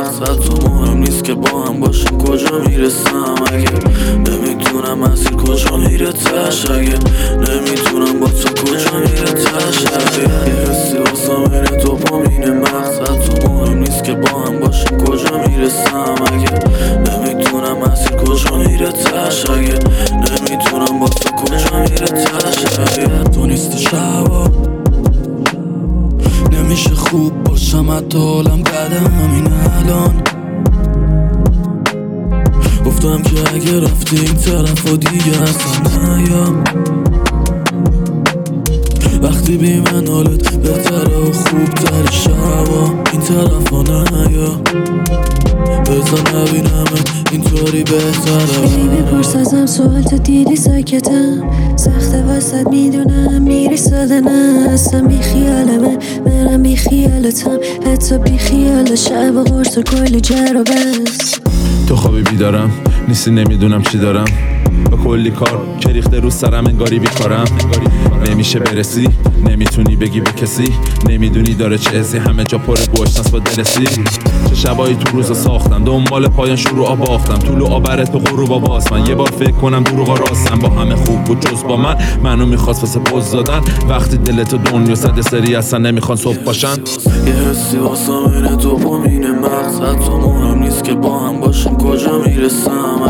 مقصد تو مهم نیست که با هم باشیم کجا میرسم اگه نمیدونم مسیر کجا میره تش اگه نمیدونم با تو کجا میره تش اگه یه حسی واسم اینه دوپامینه مقصد تو مهم نیست که با هم باشیم کجا میرسم اگه نمیدونم مسیر کجا میره تش اگه نمیدونم با تو کجا میره تش اگه تو نیست شبا نمیشه خوب باشم حتی حالم بده همین الان گفتم که اگه رفتی این طرف و دیگه اصلا نیام وقتی بی من حالت بهتره و خوب تر شبا این طرف ها نیا بزن نبینمت اینطوری بهتره میپرس ازم سوال تو دیدی ساکتم سخته واسد میدونم میری ساده نه اصلا بی خیالمه منم بی خیالتم حتی بی خیال شب و قرص و کلی جر و بس تو خوابی بیدارم نیستی نمیدونم چی دارم با کلی کار که ریخته رو سرم انگاری بیکارم نمیشه برسی نمیتونی بگی به کسی نمیدونی داره چه حسی همه جا پر گوشتنست با دلسی چه شبایی تو روزا ساختم دنبال پایان شروع باختم طول و آبره تو غروبا باز من یه بار فکر کنم دروغا راستم با همه خوب بود جز با من منو میخواست واسه پوز دادن وقتی دلتو دنیا صد سری اصلا نمیخوان صبح باشن یه حسی واسم اینه دوپامینه مقصد تو مهم نیست که با هم باشیم کجا میرسم